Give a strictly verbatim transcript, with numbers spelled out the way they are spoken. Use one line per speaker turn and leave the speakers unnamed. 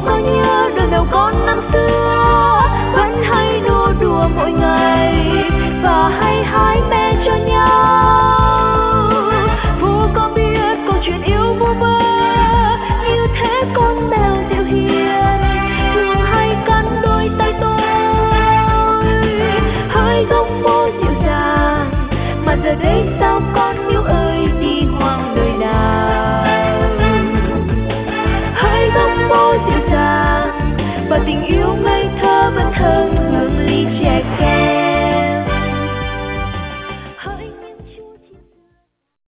có nhớ đôi mèo con năm xưa vẫn hay nô đùa mỗi ngày và hay hái me cho nhau? Phù có biết câu chuyện yêu vu vơ như thế con mèo dịu hiền thường hay cắn đôi tay tôi, hơi giống bố dịu dàng mà giờ đây sao con yêu ơi đi hoang đời nào? Hơi giống bố dịu dàng và tình yêu ngây thơ vẫn thơ